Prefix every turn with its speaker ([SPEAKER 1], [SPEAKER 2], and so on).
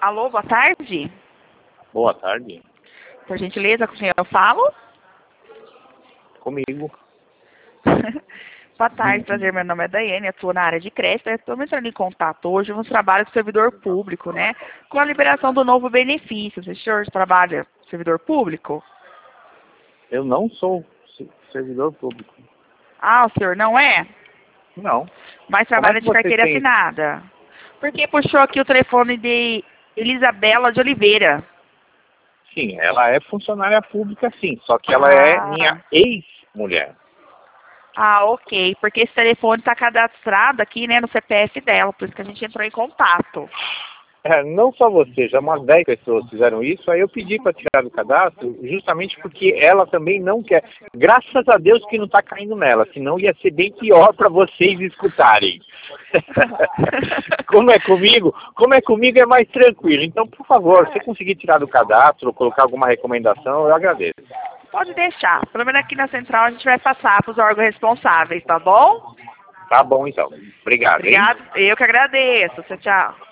[SPEAKER 1] Alô, boa tarde.
[SPEAKER 2] Boa tarde.
[SPEAKER 1] Por gentileza, com o senhor eu falo?
[SPEAKER 2] Comigo.
[SPEAKER 1] Boa tarde, prazer. Meu nome é Daiane, atuo na área de crédito. Estou entrando em contato hoje nos trabalhos com o servidor público, né? Com a liberação do novo benefício. O senhor trabalha com servidor público?
[SPEAKER 2] Eu não sou servidor público.
[SPEAKER 1] Ah, o senhor não é?
[SPEAKER 2] Não.
[SPEAKER 1] Mas
[SPEAKER 2] Como é
[SPEAKER 1] trabalha
[SPEAKER 2] que
[SPEAKER 1] de
[SPEAKER 2] você
[SPEAKER 1] carteira
[SPEAKER 2] tem?
[SPEAKER 1] assinada. Porque puxou aqui o telefone de Elisabela de Oliveira.
[SPEAKER 2] Sim, ela é funcionária pública, sim. Só que ela é minha
[SPEAKER 1] Ah,
[SPEAKER 2] ex-mulher.
[SPEAKER 1] ok. Porque esse telefone está cadastrado aqui, né, no CPF dela. Por isso que a gente entrou em contato.
[SPEAKER 2] Não só você, já umas 10 pessoas fizeram isso. Aí eu pedi para tirar do cadastro, justamente porque ela também não quer. Graças a Deus que não está caindo nela, senão ia ser bem pior para vocês escutarem. Como é comigo é mais tranquilo. Então, por favor, se conseguir tirar do cadastro ou colocar alguma recomendação, eu agradeço.
[SPEAKER 1] Pode deixar. Pelo menos aqui na central a gente vai passar para os órgãos responsáveis, tá bom?
[SPEAKER 2] Tá bom, então. Obrigado, hein?
[SPEAKER 1] Obrigado. Eu que agradeço. Tchau, tchau.